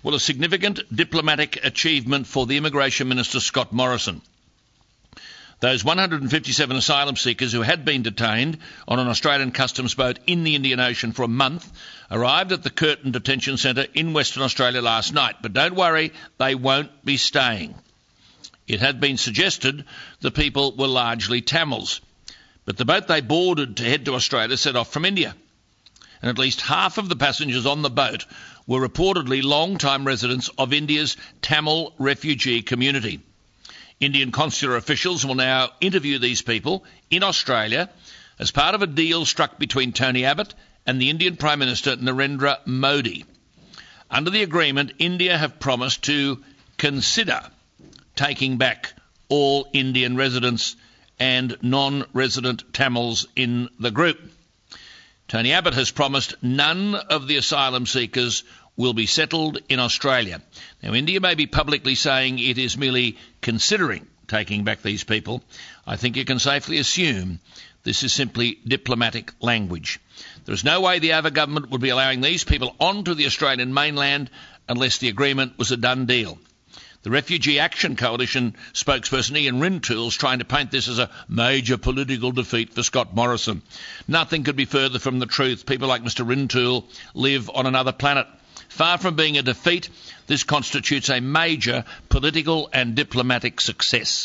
Well, a significant diplomatic achievement for the Immigration Minister, Scott Morrison. Those 157 asylum seekers who had been detained on an Australian customs boat in the Indian Ocean for a month arrived at the Curtin Detention Centre in Western Australia last night. But don't worry, they won't be staying. It had been suggested the people were largely Tamils. But the boat they boarded to head to Australia set off from India. And at least half of the passengers on the boat were reportedly long-time residents of India's Tamil refugee community. Indian consular officials will now interview these people in Australia as part of a deal struck between Tony Abbott and the Indian Prime Minister Narendra Modi. Under the agreement, India have promised to consider taking back all Indian residents and non-resident Tamils in the group. Tony Abbott has promised none of the asylum seekers will be settled in Australia. Now, India may be publicly saying it is merely considering taking back these people. I think you can safely assume this is simply diplomatic language. There is no way the Abbott government would be allowing these people onto the Australian mainland unless the agreement was a done deal. The Refugee Action Coalition spokesperson Ian Rintoul is trying to paint this as a major political defeat for Scott Morrison. Nothing could be further from the truth. People like Mr Rintoul live on another planet. Far from being a defeat, this constitutes a major political and diplomatic success.